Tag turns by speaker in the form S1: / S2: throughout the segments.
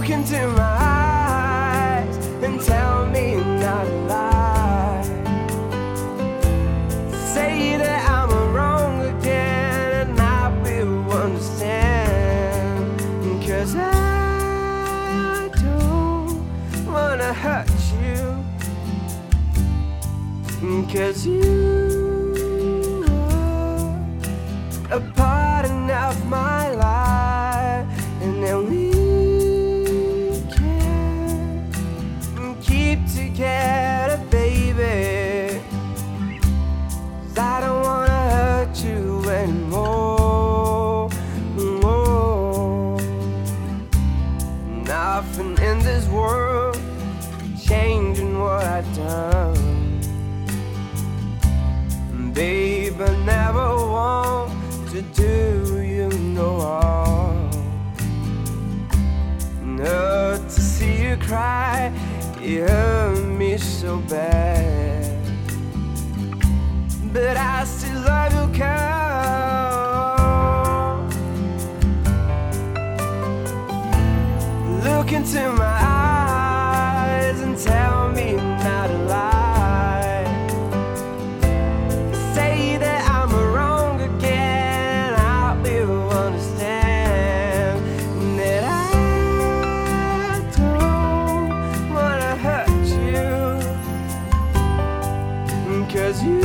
S1: Look into my eyes and tell me not to lie. Say that I'm wrong again and I will understand. 'Cause I don't wanna hurt you, 'cause you are a part of my life, and then we can keep together, baby. 'Cause I don't wanna hurt you anymore. Nothing in this world changing what I've done. Babe, I never want to do you no harm. No, to see you cry, it hurt me so bad. But I still love you, girl. Look into my eyes and tell me not to lie. Say that I'm wrong again, I will understand. That I don't wanna hurt you, 'cause you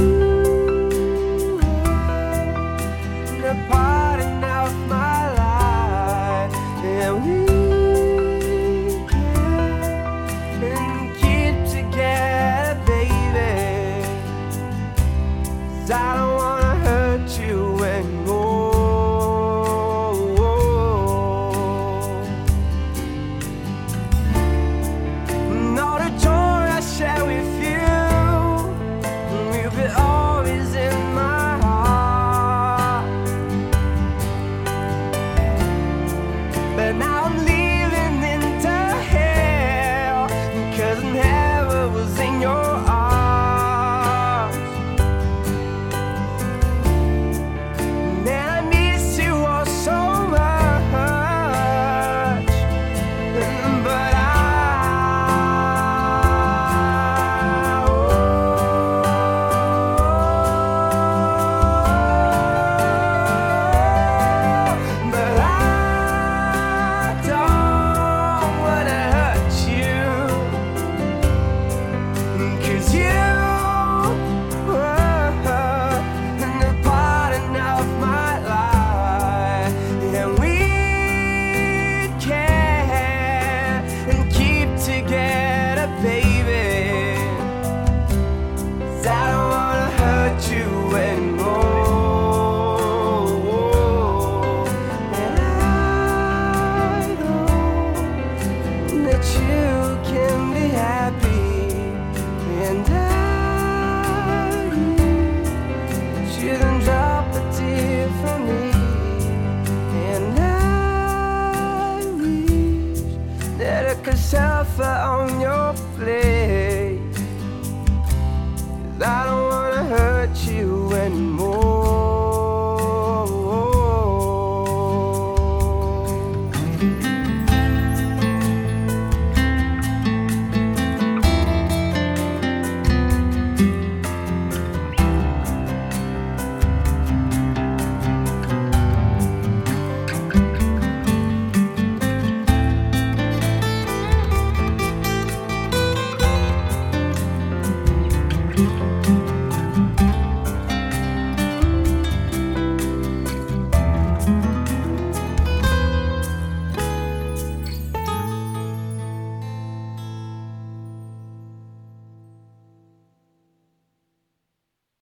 S1: are a part of my life, and we can keep together, baby. 'Cause I don't wanna hurt you anymore. And all the joy I share with you will be always in my heart. But now I'm living into hell, 'cause I never was in your arms. And I miss you all so much. But I don't wanna hurt you, 'cause you are a part of my life, and we can keep together, baby. 'Cause I don't wanna hurt you anymore. And I know that you can be happy, and I shouldn't drop a tear from me. And I wish that I could suffer on your place.